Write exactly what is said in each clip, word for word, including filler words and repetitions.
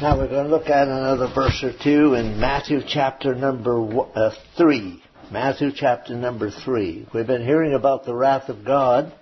Now we're going to look at another verse or two in Matthew chapter number uh, three. Matthew chapter number three. We've been hearing about the wrath of God.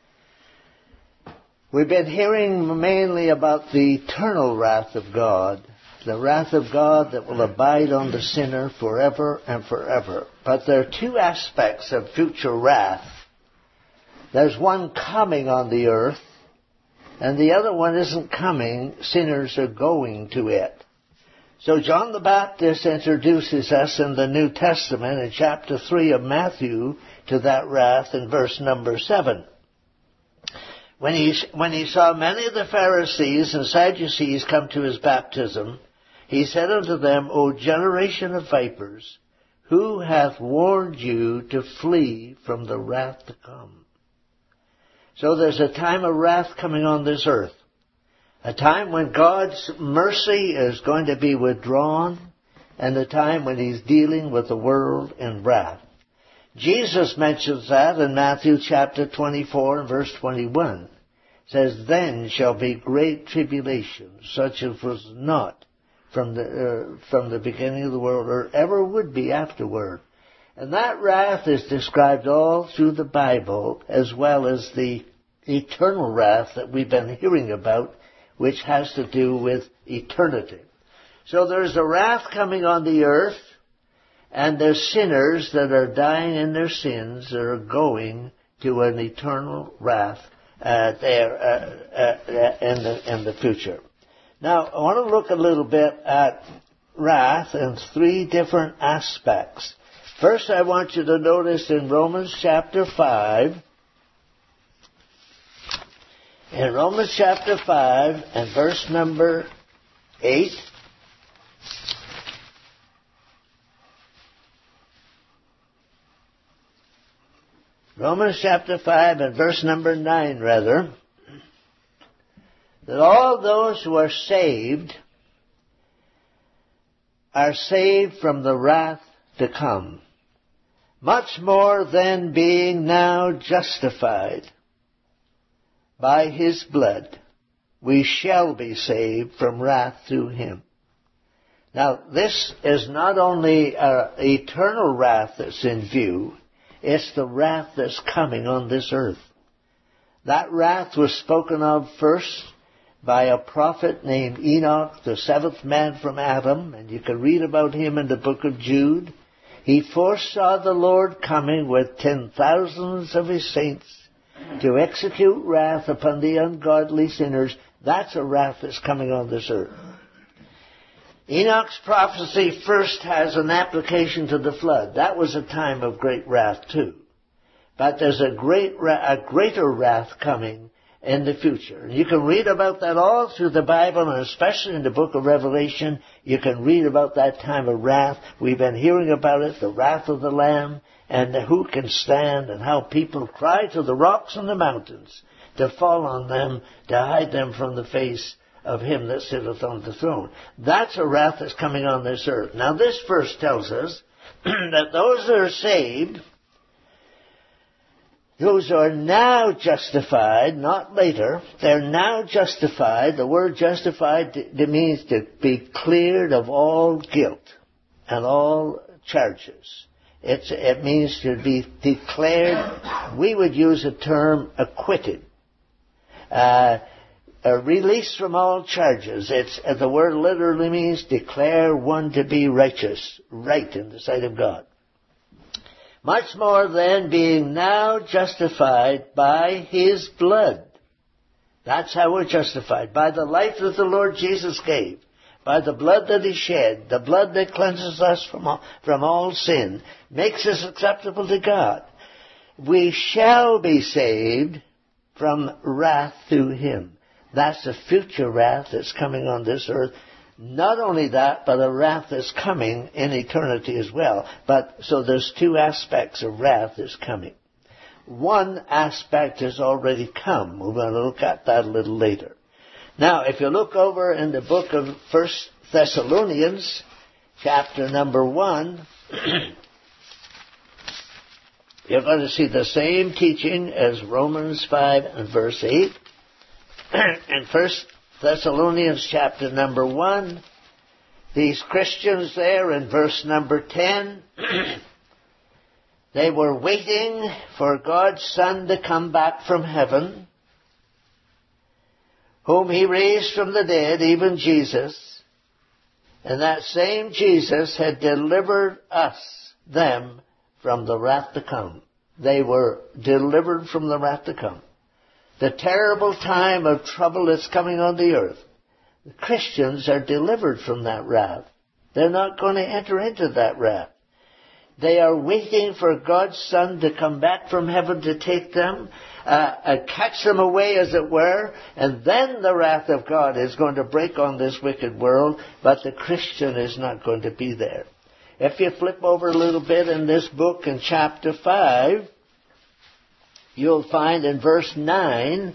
We've been hearing mainly about the eternal wrath of God. The wrath of God that will abide on the sinner forever and forever. But there are two aspects of future wrath. There's one coming on the earth, and the other one isn't coming. Sinners are going to it. So John the Baptist introduces us in the New Testament in chapter three of Matthew to that wrath in verse number seven. When he, when he saw many of the Pharisees and Sadducees come to his baptism, he said unto them, O generation of vipers, who hath warned you to flee from the wrath to come? So there's a time of wrath coming on this earth. A time when God's mercy is going to be withdrawn, and a time when He's dealing with the world in wrath. Jesus mentions that in Matthew chapter twenty-four and verse twenty-one. It says, Then shall be great tribulation, such as was not from the, uh, from the beginning of the world, or ever would be afterward. And that wrath is described all through the Bible, as well as the eternal wrath that we've been hearing about, which has to do with eternity. So there's a wrath coming on the earth, and there's sinners that are dying in their sins that are going to an eternal wrath uh, there uh, uh, in the in the future. Now, I want to look a little bit at wrath in three different aspects. First, I want you to notice in Romans chapter five, in Romans chapter five and verse number eight, Romans chapter five and verse number nine, rather, that all those who are saved are saved from the wrath to come. Much more than being now justified by His blood, we shall be saved from wrath through Him. Now, this is not only an eternal wrath that's in view, it's the wrath that's coming on this earth. That wrath was spoken of first by a prophet named Enoch, the seventh man from Adam, and you can read about him in the book of Jude. He foresaw the Lord coming with ten thousands of His saints to execute wrath upon the ungodly sinners. That's a wrath that's coming on this earth. Enoch's prophecy first has an application to the flood. That was a time of great wrath too. But there's a great, a greater wrath coming in the future. And you can read about that all through the Bible, and especially in the book of Revelation, you can read about that time of wrath. We've been hearing about it, the wrath of the Lamb, and who can stand, and how people cry to the rocks and the mountains to fall on them, to hide them from the face of Him that sitteth on the throne. That's a wrath that's coming on this earth. Now this verse tells us that those that are saved, those who are now justified, not later, they're now justified. The word justified means to be cleared of all guilt and all charges. It's, it means to be declared, we would use the term acquitted. Uh, a release from all charges. It's, the word literally means declare one to be righteous, right in the sight of God. Much more than being now justified by His blood. That's how we're justified. By the life that the Lord Jesus gave. By the blood that He shed. The blood that cleanses us from all, from all sin. Makes us acceptable to God. We shall be saved from wrath through Him. That's the future wrath that's coming on this earth. Not only that, but a wrath that's coming in eternity as well. But so there's two aspects of wrath that's coming. One aspect has already come. We're going to look at that a little later. Now, if you look over in the book of First Thessalonians, chapter number one, you're going to see the same teaching as Romans five and verse eight. In First Thessalonians chapter number one. These Christians there in verse number ten, they were waiting for God's Son to come back from heaven, whom He raised from the dead, even Jesus. And that same Jesus had delivered us, them, from the wrath to come. They were delivered from the wrath to come. The terrible time of trouble that's coming on the earth. The Christians are delivered from that wrath. They're not going to enter into that wrath. They are waiting for God's Son to come back from heaven to take them, uh, uh, catch them away, as it were, and then the wrath of God is going to break on this wicked world, but the Christian is not going to be there. If you flip over a little bit in this book in chapter five, you'll find in verse nine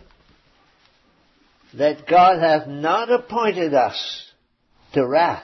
that God hath not appointed us to wrath,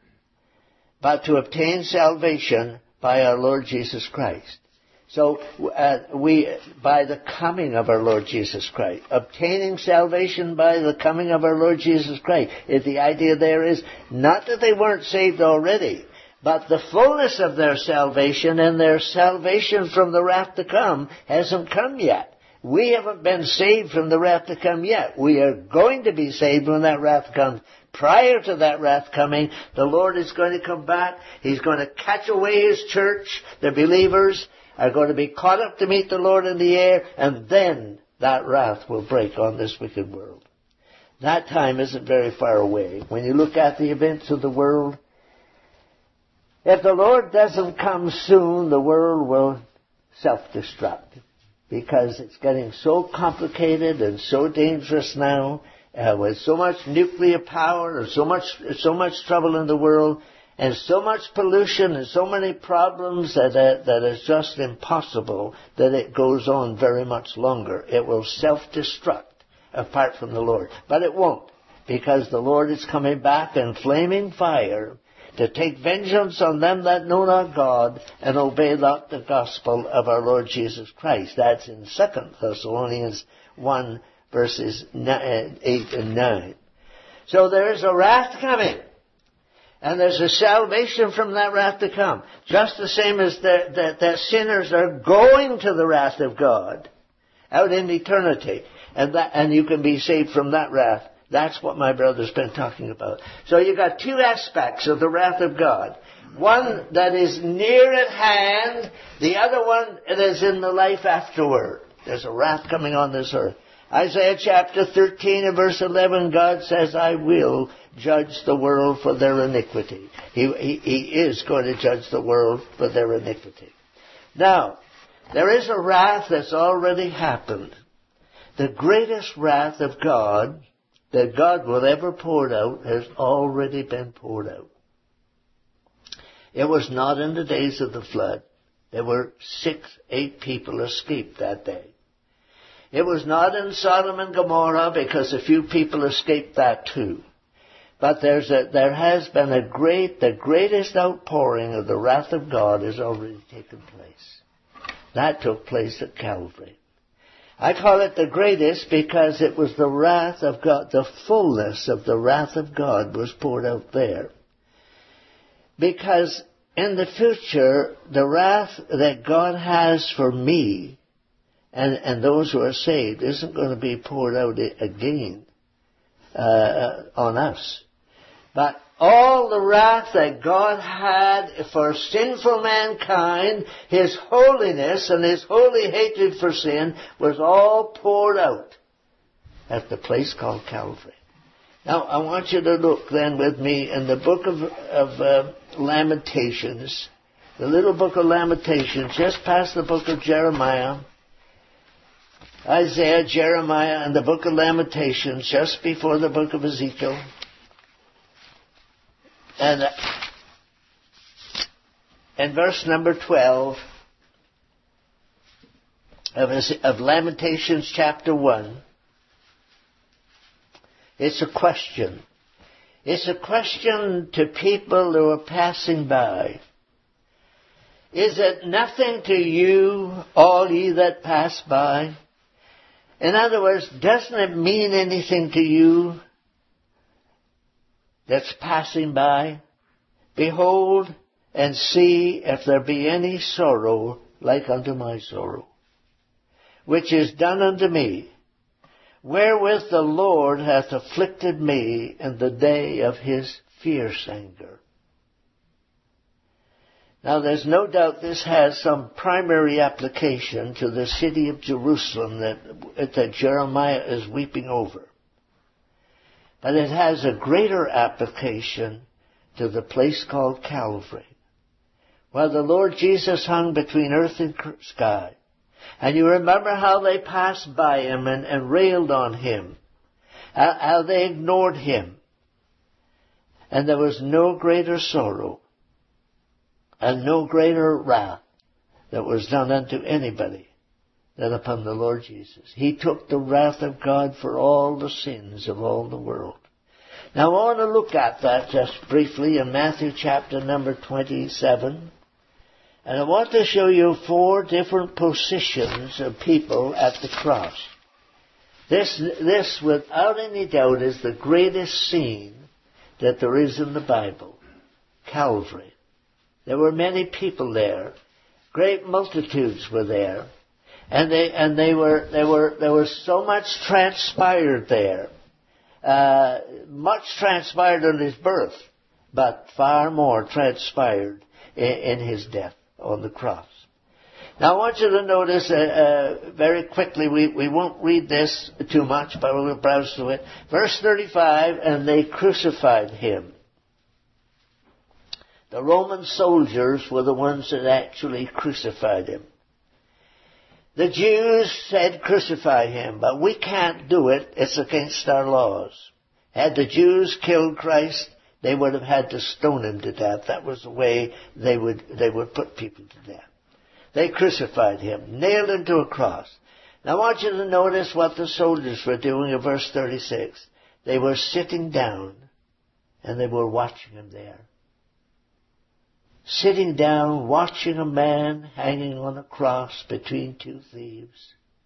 but to obtain salvation by our Lord Jesus Christ. So uh, we, by the coming of our Lord Jesus Christ, obtaining salvation by the coming of our Lord Jesus Christ. If the idea there is not that they weren't saved already, but the fullness of their salvation and their salvation from the wrath to come hasn't come yet. We haven't been saved from the wrath to come yet. We are going to be saved when that wrath comes. Prior to that wrath coming, the Lord is going to come back. He's going to catch away His church. The believers are going to be caught up to meet the Lord in the air, and then that wrath will break on this wicked world. That time isn't very far away. When you look at the events of the world, if the Lord doesn't come soon, the world will self-destruct, because it's getting so complicated and so dangerous now, uh, with so much nuclear power and so much so much trouble in the world, and so much pollution and so many problems that uh, that is just impossible that it goes on very much longer. It will self-destruct apart from the Lord. But it won't, because the Lord is coming back in flaming fire to take vengeance on them that know not God and obey not the gospel of our Lord Jesus Christ. That's in Second Thessalonians one, verses eight and nine. So there is a wrath coming, and there's a salvation from that wrath to come. Just the same as that the, the sinners are going to the wrath of God out in eternity, and that, and you can be saved from that wrath. That's what my brother's been talking about. So you've got two aspects of the wrath of God. One that is near at hand, the other one that is in the life afterward. There's a wrath coming on this earth. Isaiah chapter thirteen and verse eleven, God says, I will judge the world for their iniquity. He, he, he is going to judge the world for their iniquity. Now, there is a wrath that's already happened. The greatest wrath of God that God will ever pour out has already been poured out. It was not in the days of the flood. There were six, eight people escaped that day. It was not in Sodom and Gomorrah, because a few people escaped that too. But there's a, there has been a great, the greatest outpouring of the wrath of God has already taken place. That took place at Calvary. I call it the greatest because it was the wrath of God, the fullness of the wrath of God was poured out there. Because in the future, the wrath that God has for me and, and those who are saved isn't going to be poured out again uh, on us. But all the wrath that God had for sinful mankind, His holiness and His holy hatred for sin, was all poured out at the place called Calvary. Now, I want you to look then with me in the book of, of uh, Lamentations, the little book of Lamentations, just past the book of Jeremiah, Isaiah, Jeremiah, and the book of Lamentations, just before the book of Ezekiel. And in verse number twelve of, of Lamentations chapter one, it's a question. It's a question to people who are passing by. Is it nothing to you, all ye that pass by? In other words, doesn't it mean anything to you that's passing by, behold and see if there be any sorrow like unto my sorrow, which is done unto me, wherewith the Lord hath afflicted me in the day of his fierce anger. Now there's no doubt this has some primary application to the city of Jerusalem that, that Jeremiah is weeping over. But it has a greater application to the place called Calvary, where the Lord Jesus hung between earth and sky. And you remember how they passed by him and, and railed on him, how, how they ignored him. And there was no greater sorrow and no greater wrath that was done unto anybody than upon the Lord Jesus. He took the wrath of God for all the sins of all the world. Now I want to look at that just briefly in Matthew chapter number twenty-seven. And I want to show you four different positions of people at the cross. This, this without any doubt, is the greatest scene that there is in the Bible. Calvary. There were many people there. Great multitudes were there. And they, and they were, they were, there was so much transpired there. Uh, much transpired on his birth, but far more transpired in, in his death on the cross. Now I want you to notice uh, uh, very quickly, we, we won't read this too much, but we'll browse through it. Verse thirty-five, and they crucified him. The Roman soldiers were the ones that actually crucified him. The Jews said crucify him, but we can't do it. It's against our laws. Had the Jews killed Christ, they would have had to stone him to death. That was the way they would, they would put people to death. They crucified him, nailed him to a cross. Now I want you to notice what the soldiers were doing in verse thirty-six. They were sitting down and they were watching him there. Sitting down, watching a man hanging on a cross between two thieves.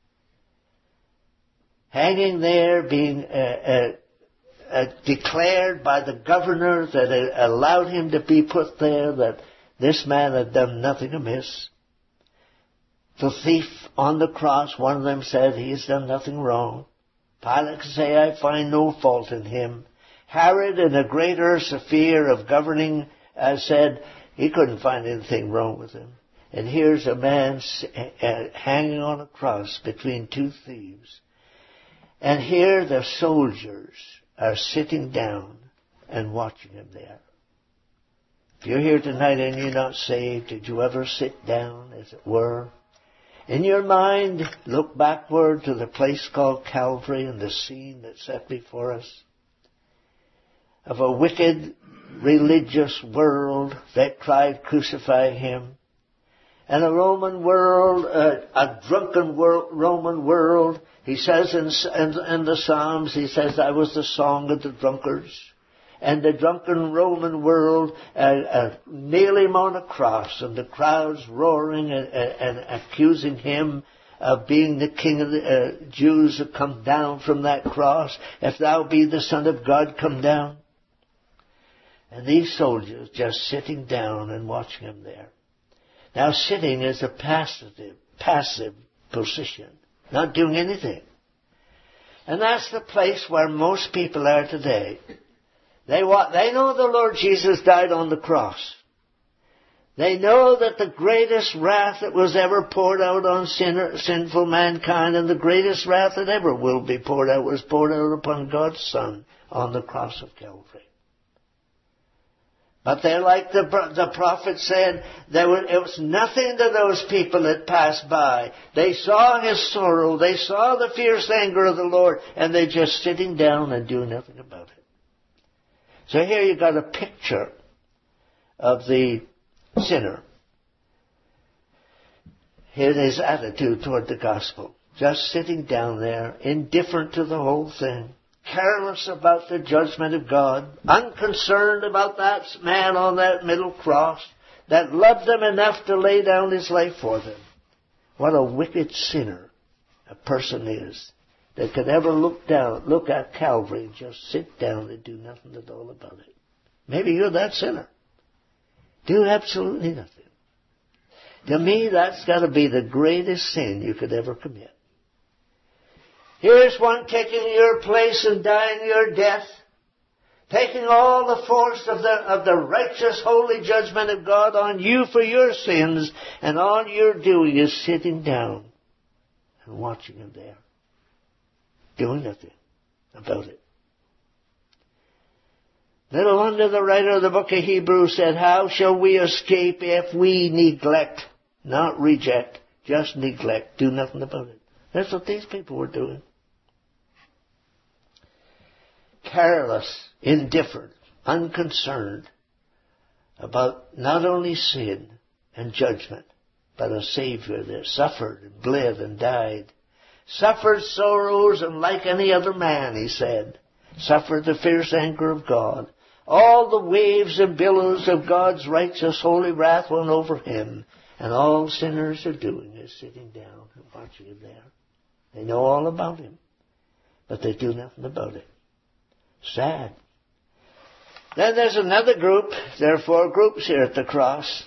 Hanging there, being uh, uh, uh, declared by the governor that it allowed him to be put there, that this man had done nothing amiss. The thief on the cross, one of them said, he has done nothing wrong. Pilate could say, I find no fault in him. Herod, in a greater sphere of governing, uh, said, he couldn't find anything wrong with him. And here's a man hanging on a cross between two thieves. And here the soldiers are sitting down and watching him there. If you're here tonight and you're not saved, did you ever sit down, as it were? In your mind, look backward to the place called Calvary and the scene that's set before us of a wicked religious world that cried, crucify him. And a Roman world, uh, a drunken world, Roman world. He says in, in, in the Psalms, he says, I was the song of the drunkards. And the drunken Roman world uh, uh, nail him on a cross, and the crowds roaring and, and, and accusing him of being the king of the uh, Jews, to come down from that cross. If thou be the Son of God, come down. And these soldiers just sitting down and watching him there. Now sitting is a passive, passive position, not doing anything. And that's the place where most people are today. They want, they know the Lord Jesus died on the cross. They know that the greatest wrath that was ever poured out on sinner, sinful mankind, and the greatest wrath that ever will be poured out, was poured out upon God's Son on the cross of Calvary. But they're like the, the prophet said, there was, it was nothing to those people that passed by. They saw his sorrow, they saw the fierce anger of the Lord, and they're just sitting down and doing nothing about it. So here you got a picture of the sinner in his attitude toward the gospel. Just sitting down there, indifferent to the whole thing. Careless about the judgment of God, unconcerned about that man on that middle cross that loved them enough to lay down his life for them. What a wicked sinner a person is that could ever look down, look at Calvary and just sit down and do nothing at all about it. Maybe you're that sinner. Do absolutely nothing. To me, that's got to be the greatest sin you could ever commit. Here's one taking your place and dying your death, taking all the force of the, of the righteous, holy judgment of God on you for your sins, and all you're doing is sitting down and watching him there, doing nothing about it. Little wonder the writer of the book of Hebrews said, how shall we escape if we neglect, not reject, just neglect, do nothing about it? That's what these people were doing. Careless, indifferent, unconcerned about not only sin and judgment, but a Savior that suffered and bled and died. Suffered sorrows and like any other man, he said, suffered the fierce anger of God. All the waves and billows of God's righteous holy wrath went over him, and all sinners are doing is sitting down and watching him there. They know all about him, but they do nothing about it. Sad. Then there's another group. There are four groups here at the cross.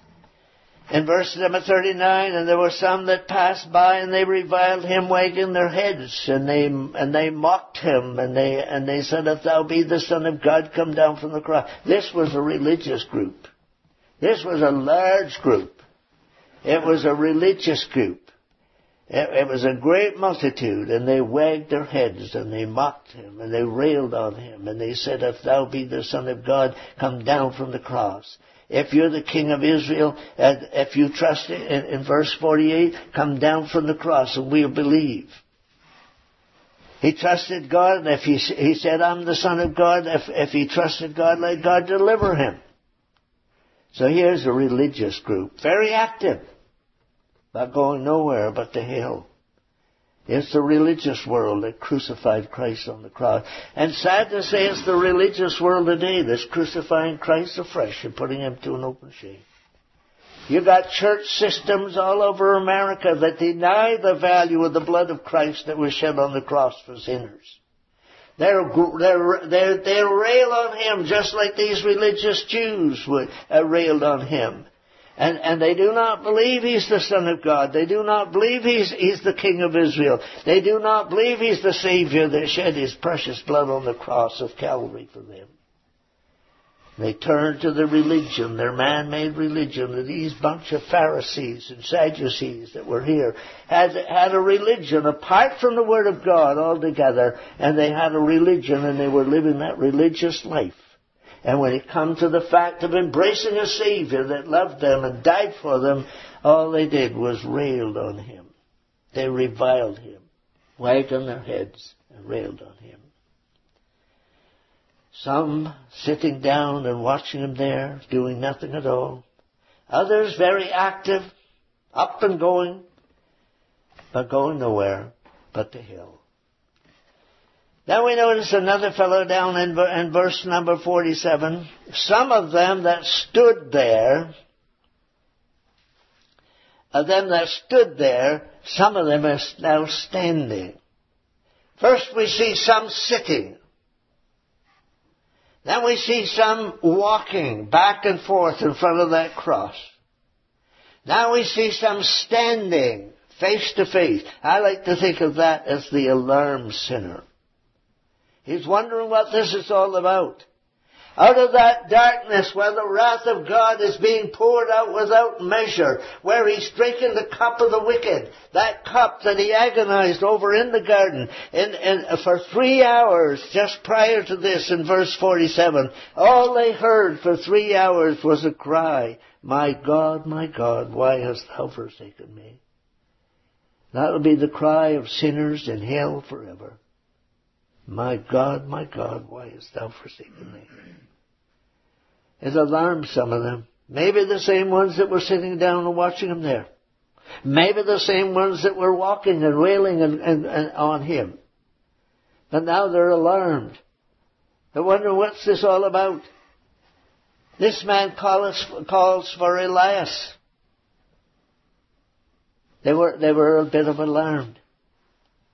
In verse number thirty-nine, and there were some that passed by, and they reviled him, wagging their heads, and they and they mocked him, and they and they said, if thou be the Son of God, come down from the cross. This was a religious group. This was a large group. It was a religious group. It, it was a great multitude, and they wagged their heads, and they mocked him, and they railed on him, and they said, if thou be the Son of God, come down from the cross. If you're the King of Israel, and if you trust in, in verse forty-eight, come down from the cross and we'll believe. He trusted God, and if he, he said, I'm the Son of God, if, if he trusted God, let God deliver him. So here's a religious group, very active, but going nowhere but to hell. It's the religious world that crucified Christ on the cross. And sad to say, it's the religious world today that's crucifying Christ afresh and putting him to an open shame. You got church systems all over America that deny the value of the blood of Christ that was shed on the cross for sinners. They're, they're, they're, they rail on him just like these religious Jews would, uh, railed on him. And, and they do not believe he's the Son of God. They do not believe he's, he's the King of Israel. They do not believe he's the Savior that shed his precious blood on the cross of Calvary for them. They turn to the religion, their man-made religion, that these bunch of Pharisees and Sadducees that were here had, had a religion apart from the Word of God altogether, and they had a religion and they were living that religious life. And when it come to the fact of embracing a Savior that loved them and died for them, all they did was railed on him. They reviled him, wagged on their heads and railed on him. Some sitting down and watching him there, doing nothing at all. Others very active, up and going, but going nowhere but to hell. Now we notice another fellow down in, in verse number forty-seven. Some of them that stood there, of them that stood there, some of them are now standing. First we see some sitting. Then we see some walking back and forth in front of that cross. Now we see some standing face to face. I like to think of that as the alarmed sinner. He's wondering what this is all about. Out of that darkness where the wrath of God is being poured out without measure, where he's drinking the cup of the wicked, that cup that he agonized over in the garden, and, and for three hours just prior to this in verse forty-seven, all they heard for three hours was a cry, my God, my God, why hast thou forsaken me? That'll be the cry of sinners in hell forever. My God, my God, why hast thou forsaken me? It alarmed some of them. Maybe the same ones that were sitting down and watching him there. Maybe the same ones that were walking and wailing and, and, and on him. But now they're alarmed. They're wondering, what's this all about? This man calls, calls for Elias. They were, they were a bit of alarmed.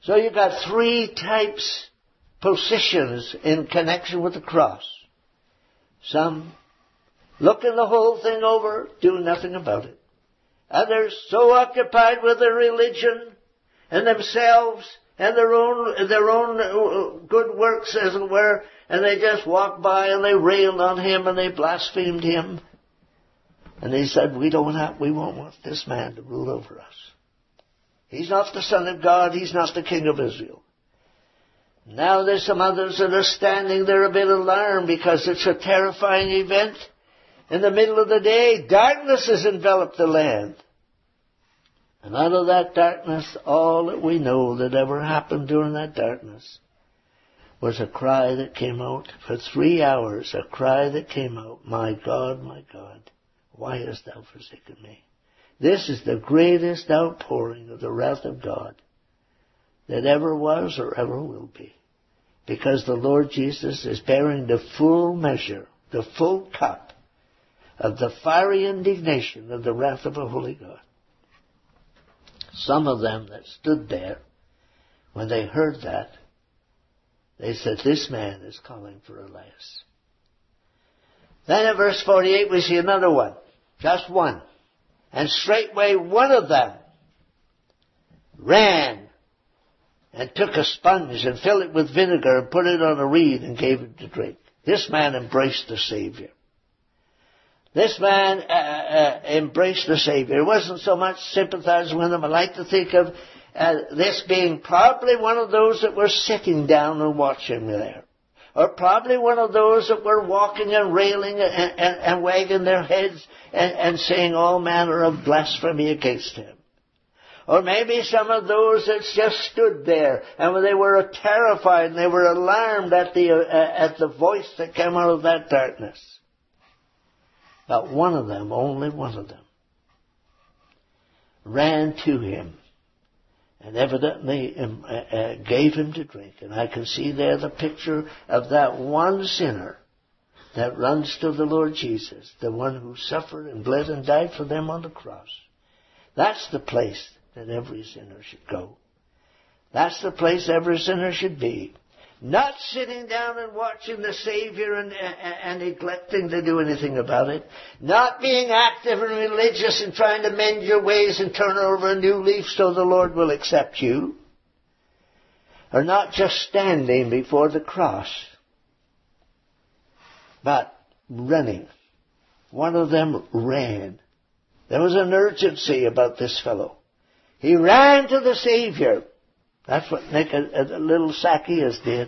So you've got three types, positions in connection with the cross. Some looking the whole thing over, do nothing about it. Others so occupied with their religion and themselves and their own their own good works, as it were, and they just walked by and they railed on him and they blasphemed him. And they said, we don't have, we won't want this man to rule over us. He's not the Son of God. He's not the King of Israel. Now there's some others that are standing there a bit alarmed because it's a terrifying event. In the middle of the day, darkness has enveloped the land. And out of that darkness, all that we know that ever happened during that darkness was a cry that came out for three hours, a cry that came out, my God, my God, why hast thou forsaken me? This is the greatest outpouring of the wrath of God that ever was or ever will be. Because the Lord Jesus is bearing the full measure, the full cup of the fiery indignation of the wrath of a holy God. Some of them that stood there, when they heard that, they said, this man is calling for Elias. Then in verse forty-eight we see another one, just one. And straightway one of them ran and took a sponge and filled it with vinegar and put it on a reed and gave him to drink. This man embraced the Savior. This man uh, uh, embraced the Savior. It wasn't so much sympathizing with him. I like to think of uh, this being probably one of those that were sitting down and watching there. Or probably one of those that were walking and railing and, and, and wagging their heads and, and saying all manner of blasphemy against him. Or maybe some of those that just stood there and they were terrified and they were alarmed at the, uh, at the voice that came out of that darkness. But one of them, only one of them, ran to him and evidently um, uh, uh, gave him to drink. And I can see there the picture of that one sinner that runs to the Lord Jesus, the one who suffered and bled and died for them on the cross. That's the place that every sinner should go. That's the place every sinner should be. Not sitting down and watching the Savior and, and, and neglecting to do anything about it. Not being active and religious and trying to mend your ways and turn over a new leaf so the Lord will accept you. Or not just standing before the cross, but running. One of them ran. There was an urgency about this fellow. He ran to the Savior. That's what Nick, a, a little Zacchaeus did.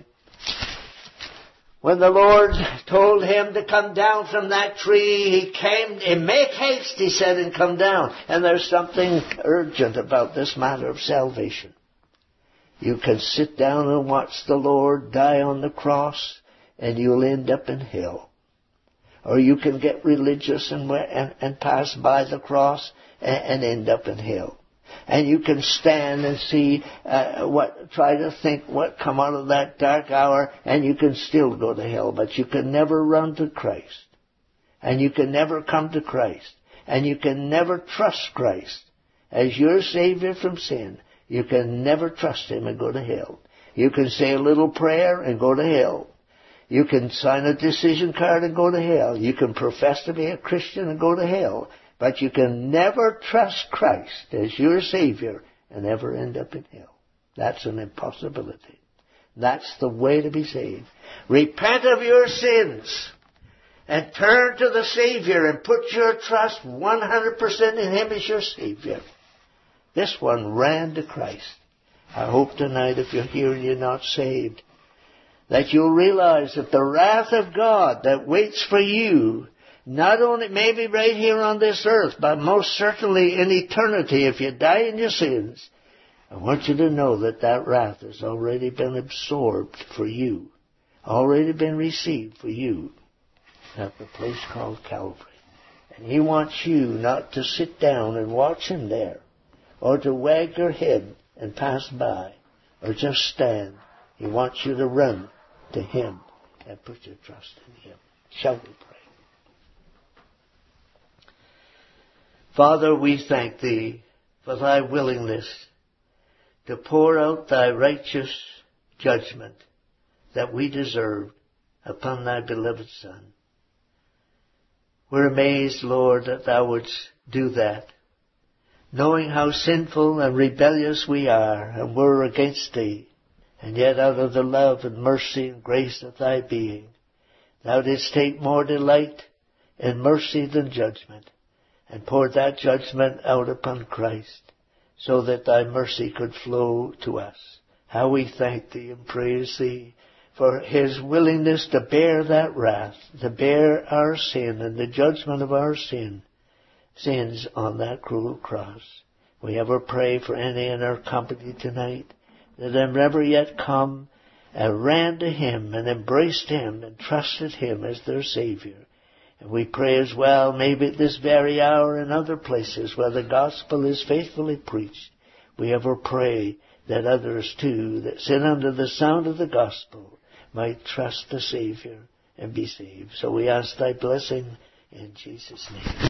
When the Lord told him to come down from that tree, he came, and make haste, he said, and come down. And there's something urgent about this matter of salvation. You can sit down and watch the Lord die on the cross, and you'll end up in hell. Or you can get religious and, and, and pass by the cross and, and end up in hell. And you can stand and see uh, what, try to think what come out of that dark hour, and you can still go to hell. But you can never run to Christ. And you can never come to Christ. And you can never trust Christ as your Savior from sin. You can never trust Him and go to hell. You can say a little prayer and go to hell. You can sign a decision card and go to hell. You can profess to be a Christian and go to hell. But you can never trust Christ as your Savior and ever end up in hell. That's an impossibility. That's the way to be saved. Repent of your sins and turn to the Savior and put your trust one hundred percent in Him as your Savior. This one ran to Christ. I hope tonight, if you're here and you're not saved, that you'll realize that the wrath of God that waits for you, not only maybe right here on this earth, but most certainly in eternity, if you die in your sins, I want you to know that that wrath has already been absorbed for you, already been received for you at the place called Calvary. And He wants you not to sit down and watch Him there, or to wag your head and pass by, or just stand. He wants you to run to Him and put your trust in Him. Shall we pray? Father, we thank Thee for Thy willingness to pour out thy righteous judgment that we deserved upon thy beloved Son. We're amazed, Lord, that thou wouldst do that, knowing how sinful and rebellious we are and we're against thee. And yet out of the love and mercy and grace of thy being, thou didst take more delight in mercy than judgment, and poured that judgment out upon Christ, so that thy mercy could flow to us. How we thank thee and praise thee for his willingness to bear that wrath, to bear our sin and the judgment of our sin, sins on that cruel cross. We ever pray for any in our company tonight that have never yet come and ran to him and embraced him and trusted him as their Savior. And we pray as well, maybe at this very hour in other places where the gospel is faithfully preached, we ever pray that others too that sit under the sound of the gospel might trust the Savior and be saved. So we ask thy blessing in Jesus' name.